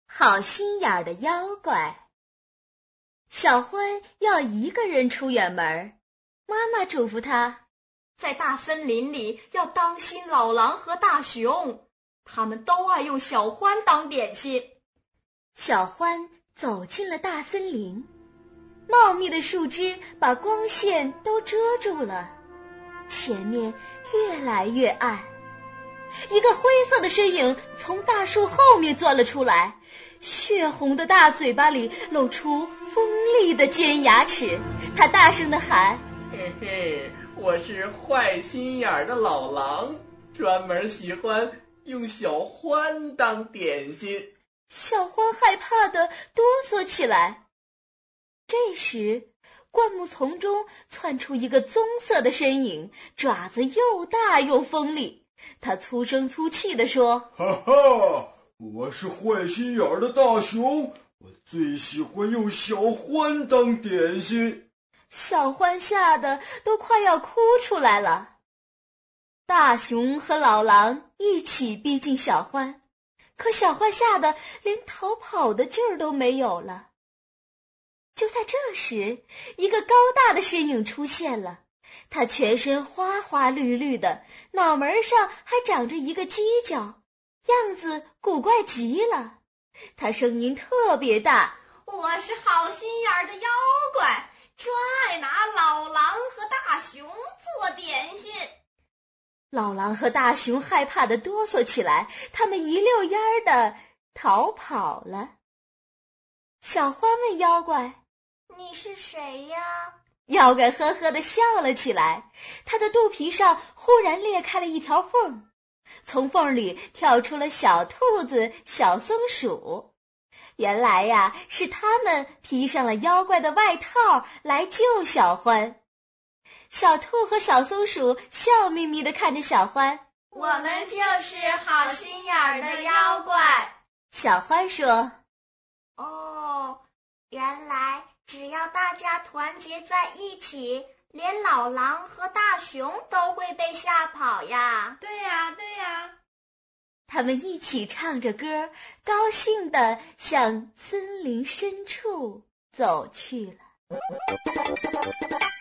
好心眼的妖怪。小欢要一个人出远门，妈妈嘱咐他， 在大森林里要当心老狼和大熊，他们都爱用小欢当点心。 小欢走进了大森林，茂密的树枝把光线都遮住了，前面越来越暗。一个灰色的身影从大树后面钻了出来，血红的大嘴巴里露出锋利的尖牙齿，他大声地喊， 嘿嘿，我是坏心眼的老狼，专门喜欢用小欢当点心。 小欢害怕地哆嗦起来。这时灌木丛中窜出一个棕色的身影，爪子又大又锋利，他粗声粗气地说， 哈哈，我是坏心眼的大熊，我最喜欢用小欢当点心。 小欢吓得都快要哭出来了。大熊和老狼一起逼近小欢，可小欢吓得连逃跑的劲儿都没有了。就在这时，一个高大的身影出现了，他全身花花绿绿的，脑门上还长着一个犄角，样子古怪极了。他声音特别大， 我是好心眼的妖怪，专爱拿老狼和大熊做点心。 老狼和大熊害怕地哆嗦起来，他们一溜烟儿地逃跑了。小欢问妖怪， 你是谁呀？ 妖怪呵呵地笑了起来，他的肚皮上忽然裂开了一条缝，从缝里跳出了小兔子、小松鼠。原来呀，是他们披上了妖怪的外套来救小欢。小兔和小松鼠笑眯眯地看着小欢， 我们就是好心眼的妖怪。 小欢说， 哦，原来只要大家团结在一起，连老狼和大熊都会被吓跑呀。 对呀，对呀。 他们一起唱着歌，高兴地向森林深处走去了。